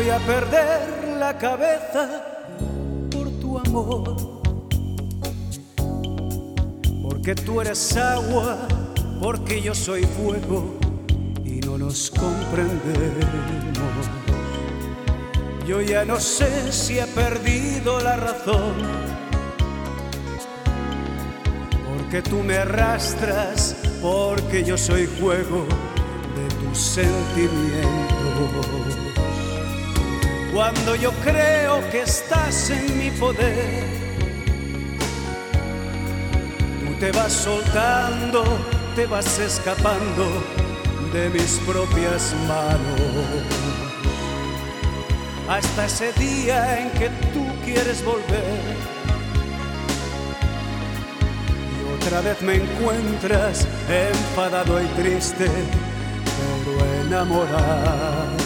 Voy a perder la cabeza por tu amor, porque tú eres agua, porque yo soy fuego y no nos comprendemos. Yo ya no sé si he perdido la razón, porque tú me arrastras, porque yo soy fuego de tus sentimientos. Cuando yo creo que estás en mi poder, tú te vas soltando, te vas escapando de mis propias manos. Hasta ese día en que tú quieres volver y otra vez me encuentras enfadado y triste, pero enamorado.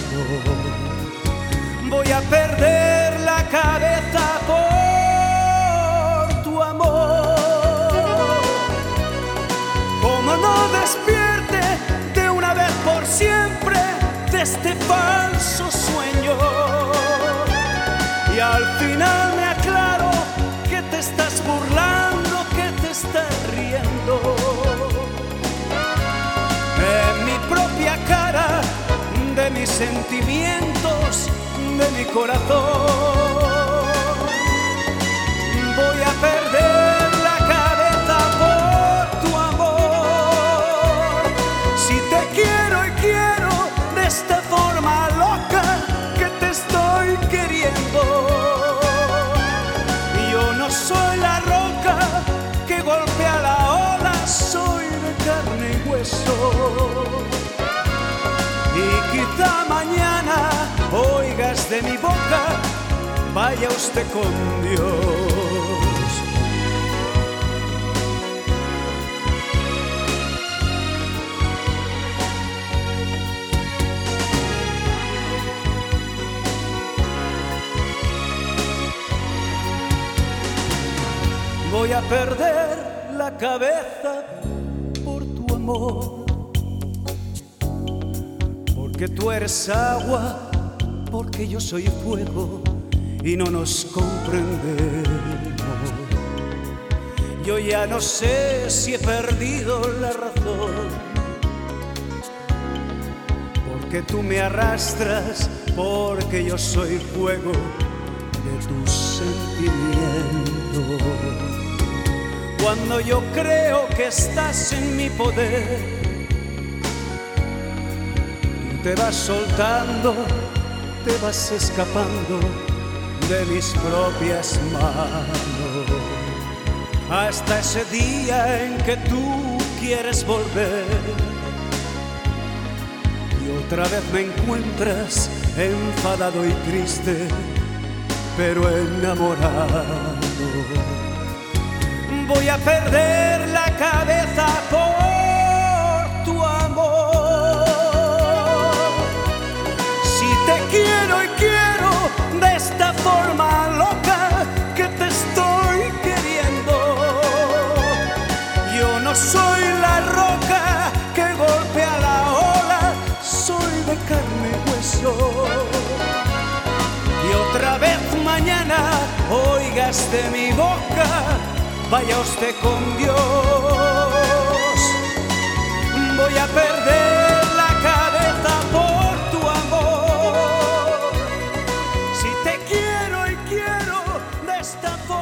Voy a perder la cabeza por tu amor. Como no despierte de una vez por siempre de este falso sueño, y al final me aclaro que te estás burlando, que te estás riendo en mi propia cara, de mis sentimientos, de mi corazón. Voy a perder la cabeza por tu amor. Si te quiero y quiero de esta forma loca que te estoy queriendo. Yo no soy la roca que golpea la ola, soy de carne y hueso. Y quizá mañana oigas de mi boca, vaya usted con Dios. Voy a perder la cabeza por tu amor, porque tú eres agua, porque yo soy fuego y no nos comprendemos. Yo ya no sé si he perdido la razón, porque tú me arrastras, porque yo soy fuego de tus sentimientos. Cuando yo creo que estás en mi poder, tú te vas soltando, te vas escapando de mis propias manos. Hasta ese día en que tú quieres volver y otra vez me encuentras enfadado y triste, pero enamorado. Voy a perder la cabeza por tu amor. Si te quiero y quiero de esta forma loca que te estoy queriendo. Yo no soy la roca que golpea la ola, soy de carne y hueso. Y otra vez mañana oigas de mi boca, vaya usted con Dios. Voy a perder la cabeza por tu amor. Si te quiero y quiero de esta forma.